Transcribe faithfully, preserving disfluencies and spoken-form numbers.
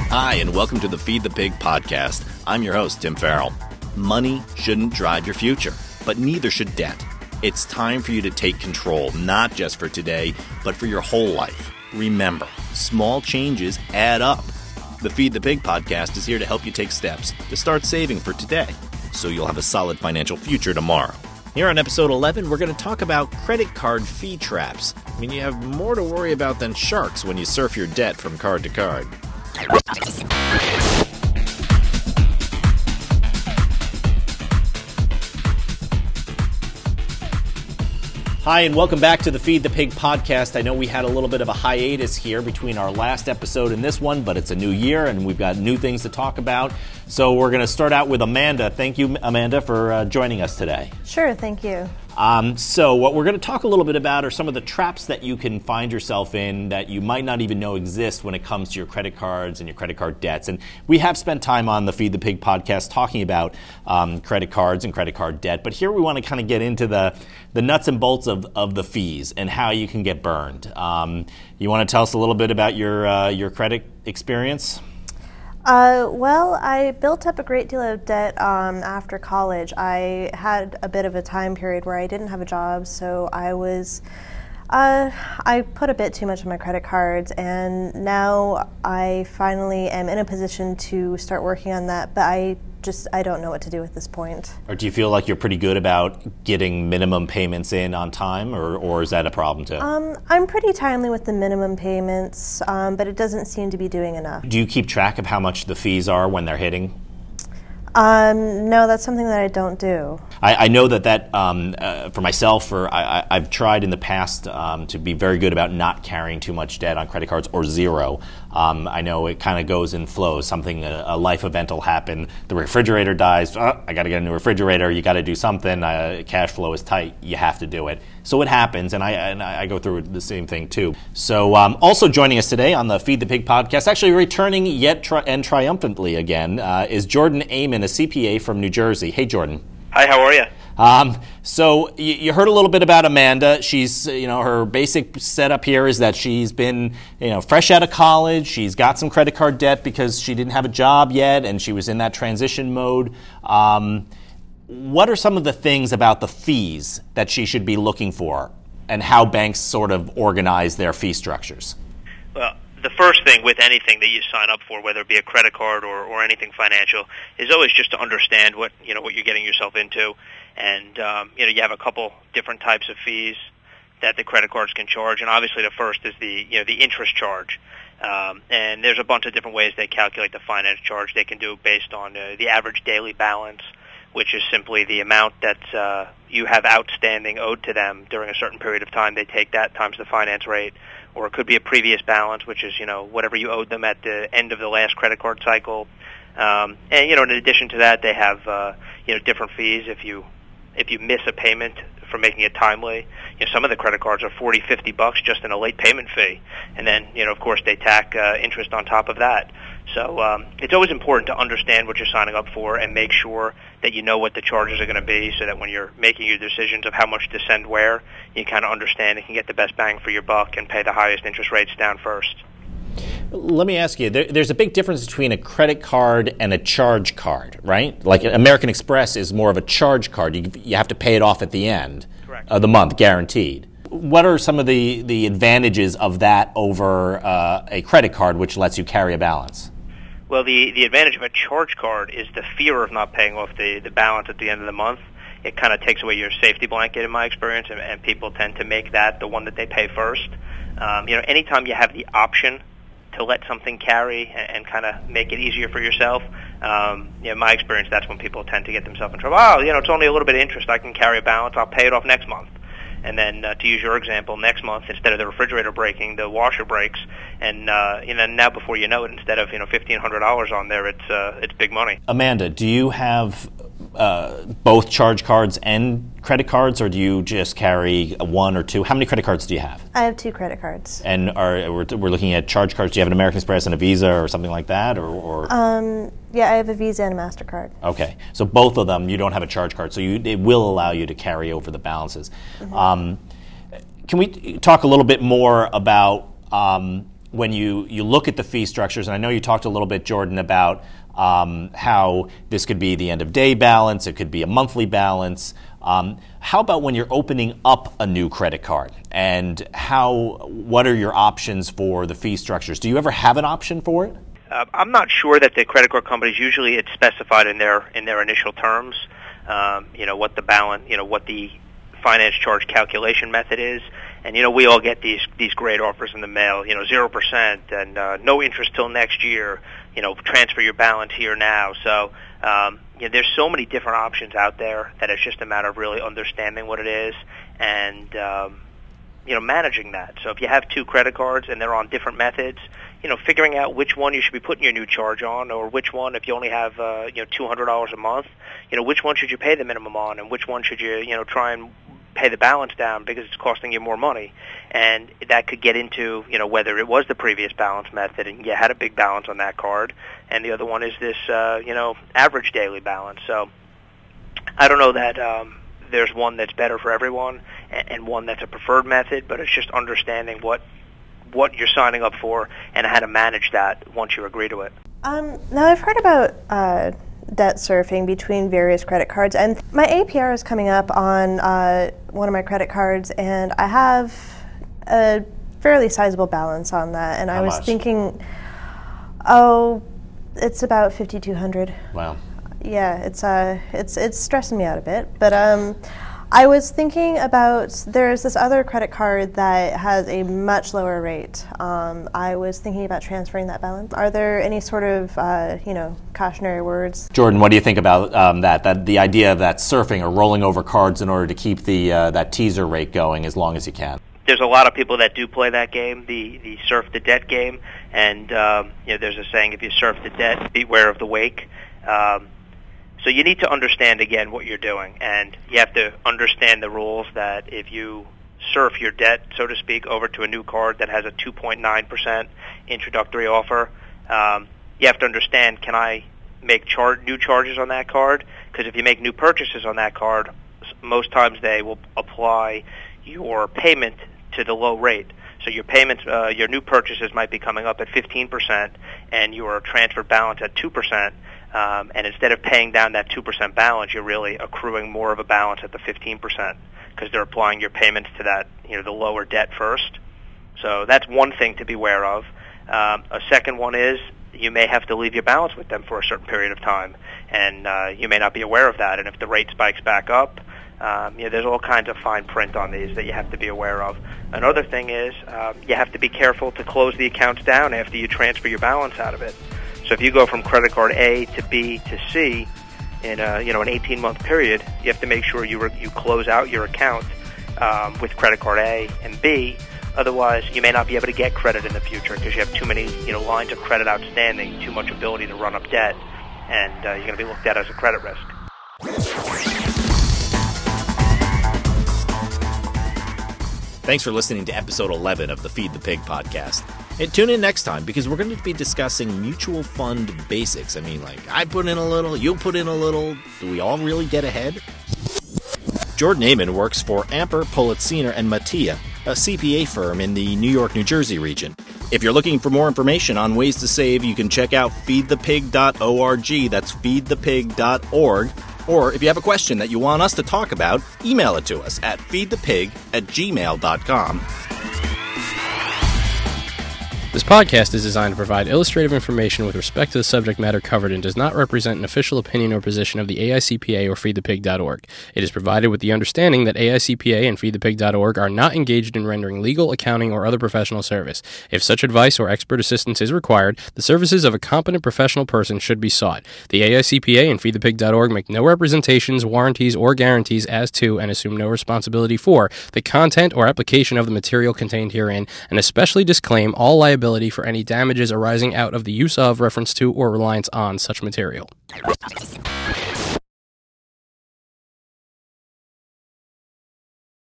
Hi, and welcome to the Feed the Pig podcast. I'm your host, Tim Farrell. Money shouldn't drive your future, but neither should debt. It's time for you to take control, not just for today, but for your whole life. Remember, small changes add up. The Feed the Pig podcast is here to help you take steps to start saving for today, so you'll have a solid financial future tomorrow. Here on episode eleven, we're going to talk about credit card fee traps. I mean, you have more to worry about than sharks when you surf your debt from card to card. Hi, and welcome back to the Feed the Pig podcast. I know we had a little bit of a hiatus here between our last episode and this one, but it's a new year and we've got new things to talk about. So we're going to start out with Amanda. Thank you, Amanda, for uh, joining us today. Sure, thank you. Um, so what we're going to talk a little bit about are some of the traps that you can find yourself in that you might not even know exist when it comes to your credit cards and your credit card debts. And we have spent time on the Feed the Pig podcast talking about um, credit cards and credit card debt. But here we want to kind of get into the, the nuts and bolts of, of the fees and how you can get burned. Um, you want to tell us a little bit about your uh, your credit experience? Uh, well, I built up a great deal of debt um, after college. I had a bit of a time period where I didn't have a job, so I was, uh, I put a bit too much on my credit cards, and now I finally am in a position to start working on that, but I just, I don't know what to do at this point. Or do you feel like you're pretty good about getting minimum payments in on time, or, or is that a problem too? Um, I'm pretty timely with the minimum payments, um, but it doesn't seem to be doing enough. Do you keep track of how much the fees are when they're hitting? Um, no, that's something that I don't do. I, I know that that um, uh, for myself, or I, I, I've tried in the past um, to be very good about not carrying too much debt on credit cards or zero. Um, I know it kind of goes in flows. Something, a, a life event will happen. The refrigerator dies. Oh, I got to get a new refrigerator. You got to do something. Uh, cash flow is tight. You have to do it. So it happens, and I and I go through the same thing too. So um, also joining us today on the Feed the Pig podcast, actually returning yet tri- and triumphantly again, uh, is Jordan Amen, a C P A from New Jersey. Hey, Jordan. Hi, how are you? Um, so you, you heard a little bit about Amanda. She's, you know, her basic setup here is that she's been, you know, fresh out of college. She's got some credit card debt because she didn't have a job yet, and she was in that transition mode. Um, what are some of the things about the fees that she should be looking for, and how banks sort of organize their fee structures? Well, the first thing with anything that you sign up for, whether it be a credit card or, or anything financial, is always just to understand what you know what you're getting yourself into. And um, you know, you have a couple different types of fees that the credit cards can charge, and obviously the first is the you know the interest charge. Um, and there's a bunch of different ways they calculate the finance charge. They can do it based on uh, the average daily balance, which is simply the amount that uh, you have outstanding owed to them during a certain period of time. They take that times the finance rate. Or it could be a previous balance, which is, you know, whatever you owed them at the end of the last credit card cycle. Um, and, you know, in addition to that, they have, uh, you know, different fees if you if you miss a payment for making it timely. You know, some of the credit cards are forty, fifty bucks just in a late payment fee. And then, you know, of course, they tack uh, interest on top of that. So um, it's always important to understand what you're signing up for and make sure that you know what the charges are going to be, so that when you're making your decisions of how much to send where, you kind of understand and can get the best bang for your buck and pay the highest interest rates down first. Let me ask you, there, there's a big difference between a credit card and a charge card, right? Like American Express is more of a charge card. You, you have to pay it off at the end Correct. of the month, guaranteed. What are some of the, the advantages of that over uh, a credit card, which lets you carry a balance? Well, the, the advantage of a charge card is the fear of not paying off the, the balance at the end of the month. It kind of takes away your safety blanket, in my experience, and, and people tend to make that the one that they pay first. Um, you know, anytime you have the option to let something carry and, and kind of make it easier for yourself, um, you know, in my experience, that's when people tend to get themselves in trouble. Oh, you know, it's only a little bit of interest. I can carry a balance. I'll pay it off next month. And then, uh, to use your example, next month, instead of the refrigerator breaking, the washer breaks, and uh, you know, now before you know it, instead of you know fifteen hundred dollars on there, it's uh, it's big money. Amanda, do you have uh, both charge cards and credit cards, or do you just carry one or two? How many credit cards do you have? I have two credit cards. And are we're, we're looking at charge cards. Do you have an American Express and a Visa or something like that, or? or? Um, yeah, I have a Visa and a MasterCard. Okay, so both of them, you don't have a charge card, so you, it will allow you to carry over the balances. Mm-hmm. Um, can we talk a little bit more about um, when you, you look at the fee structures, and I know you talked a little bit, Jordan, about um, how this could be the end of day balance, it could be a monthly balance. Um, how about when you're opening up a new credit card, and how what are your options for the fee structures? Do you ever have an option for it? Uh, I'm not sure that the credit card companies, usually it's specified in their in their initial terms. Um, you know what the balance, you know what the finance charge calculation method is, and you know we all get these these great offers in the mail. You know zero percent and uh, no interest till next year. You know transfer your balance here now. So. Um, You know, there's so many different options out there that it's just a matter of really understanding what it is and, um, you know, managing that. So if you have two credit cards and they're on different methods, you know, figuring out which one you should be putting your new charge on, or which one, if you only have, uh, you know, two hundred dollars a month, you know, which one should you pay the minimum on, and which one should you, you know, try and pay the balance down because it's costing you more money. And that could get into, you know, whether it was the previous balance method and you had a big balance on that card, and the other one is this, uh, you know, average daily balance. So I don't know that um, there's one that's better for everyone and, and one that's a preferred method, but it's just understanding what what you're signing up for and how to manage that once you agree to it. Um, now, I've heard about uh, debt surfing between various credit cards, and my A P R is coming up on uh, one of my credit cards, and I have a fairly sizable balance on that, and How I was much? thinking, oh, it's about fifty-two hundred. Wow. Yeah, it's uh, it's it's stressing me out a bit, but um, I was thinking about, there's this other credit card that has a much lower rate. Um, I was thinking about transferring that balance. Are there any sort of uh, you know cautionary words? Jordan, what do you think about um, that? That the idea of that surfing or rolling over cards in order to keep the uh, that teaser rate going as long as you can? There's a lot of people that do play that game, the the surf the debt game, and um, you know, there's a saying: if you surf the debt, beware of the wake. Um, so you need to understand again what you're doing, and you have to understand the rules that if you surf your debt, so to speak, over to a new card that has a two point nine percent introductory offer, um, you have to understand: can I make char- new charges on that card? Because if you make new purchases on that card, most times they will apply your payment to the low rate. So your payments, uh, your new purchases might be coming up at fifteen percent, and your transfer balance at two percent. Um, and instead of paying down that two percent balance, you're really accruing more of a balance at the fifteen percent because they're applying your payments to that, you know, the lower debt first. So that's one thing to be aware of. Um, a second one is you may have to leave your balance with them for a certain period of time, and uh, you may not be aware of that. And if the rate spikes back up, Um, you know, there's all kinds of fine print on these that you have to be aware of. Another thing is um, you have to be careful to close the accounts down after you transfer your balance out of it. So if you go from credit card A to B to C in a, you know, an eighteen-month period, you have to make sure you re- you close out your account um, with credit card A and B. Otherwise, you may not be able to get credit in the future because you have too many, you know, lines of credit outstanding, too much ability to run up debt, and uh, you're going to be looked at as a credit risk. Thanks for listening to episode eleven of the Feed the Pig podcast. And tune in next time because we're going to be discussing mutual fund basics. I mean, like, I put in a little, you put in a little. Do we all really get ahead? Jordan Amen works for Amper, Politziner, and Mattia, a C P A firm in the New York, New Jersey region. If you're looking for more information on ways to save, you can check out feed the pig dot org. That's feed the pig dot org. Or if you have a question that you want us to talk about, email it to us at feed the pig at gmail dot com. This podcast is designed to provide illustrative information with respect to the subject matter covered and does not represent an official opinion or position of the A I C P A or feed the pig dot org. It is provided with the understanding that A I C P A and feed the pig dot org are not engaged in rendering legal, accounting, or other professional service. If such advice or expert assistance is required, the services of a competent professional person should be sought. The A I C P A and feed the pig dot org make no representations, warranties, or guarantees as to, and assume no responsibility for, the content or application of the material contained herein, and especially disclaim all liability for any damages arising out of the use of, reference to, or reliance on such material.